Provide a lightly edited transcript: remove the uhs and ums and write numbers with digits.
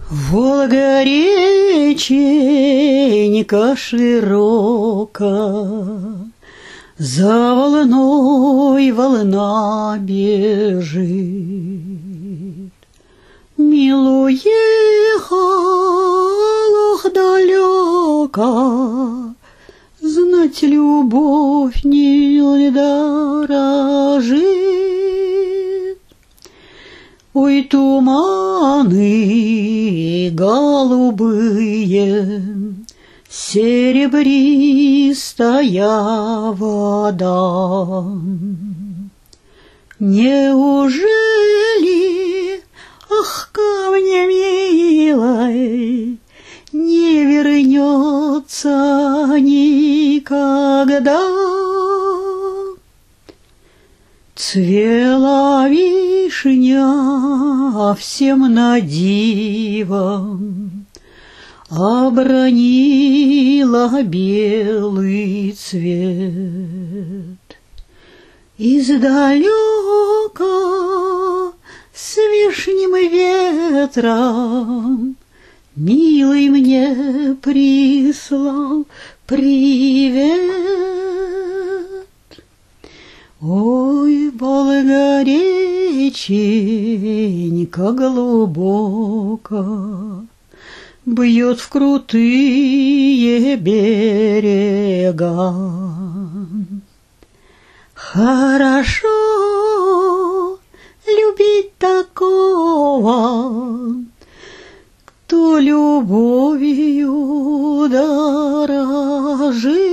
Волга реченька широка, за волной волна бежит. Милу ехал далеко, знать любовь не дорожит. Ой, туманы голубые, серебристая вода. Неужели, ах, ко мне, милой, не вернется никогда? Цвела вишня всем на диво, обронила белый цвет. Издалека с вишним ветром милый мне прислал привет. Ой, Волга реченька глубоко, бьет в крутые берега. Хорошо любить такого, кто любовью дорожит.